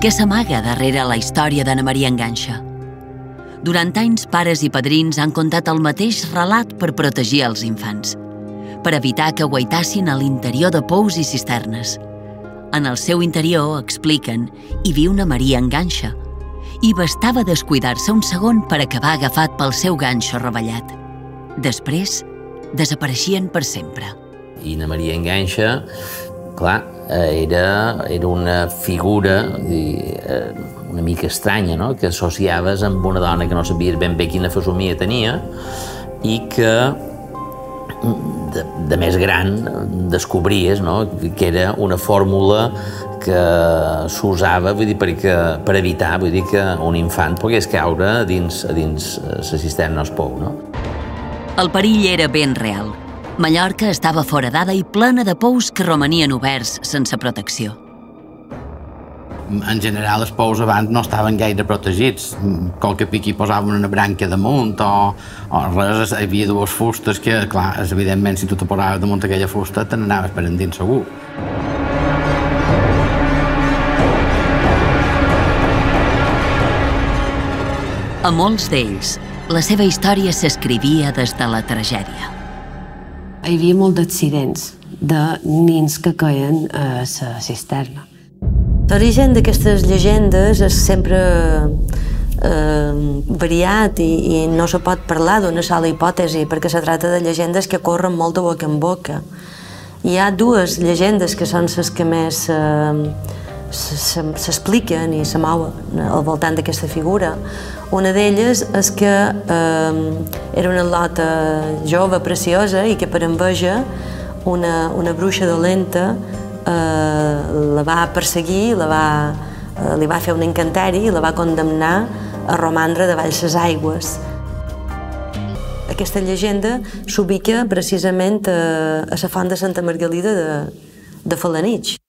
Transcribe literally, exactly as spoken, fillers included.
Què s'amaga darrere la història d'Anna Maria Enganxa? Durant anys, pares i padrins han contat el mateix relat per protegir els infants, per evitar que guaitassin a l'interior de pous i cisternes. En el seu interior, expliquen, hi viu una Maria Enganxa, i bastava descuidar-se un segon per acabar agafat pel seu ganxo revellat. Després, desapareixien per sempre. I Anna Maria Enganxa, clar, era, era una figura una mica estranya, no? Que associaves amb una dona que no sabies ben bé quina fesomia tenia i que de, de més gran descobries, no? Que era una fórmula que s'usava, vull dir, perquè, per evitar, vull dir, que un infant pogués caure a dins, a dins la cisterna o el pou, no? El perill era ben real. Mallorca estava foradada i plena de pous que romanien oberts sense protecció. En general, els pous abans no estaven gaire protegits. Qualque pic hi posaven una branca damunt o, o res. Hi havia dues fustes que, clar, evidentment, si tu te posaves damunt aquella fusta, te n'anaves per endins segur. A molts d'ells, la seva història s'escrivia des de la tragèdia. Hi havia molts d'accidents de nins que caien a la cisterna. L'origen d'aquestes llegendes és sempre eh, variat i, i no se pot parlar d'una sola hipòtesi perquè se tracta de llegendes que corren molt de boca en boca. Hi ha dues llegendes que són les que més eh, s'expliquen i se mouen al voltant d'aquesta figura. Una d'elles és que eh, era una al·lota jove, preciosa, i que per enveja una, una bruixa dolenta eh, la va perseguir, la va, eh, li va fer un encanteri i la va condemnar a romandre davall les aigües. Aquesta llegenda s'ubica precisament a, a la font de Santa Margalida de, de Felanitx.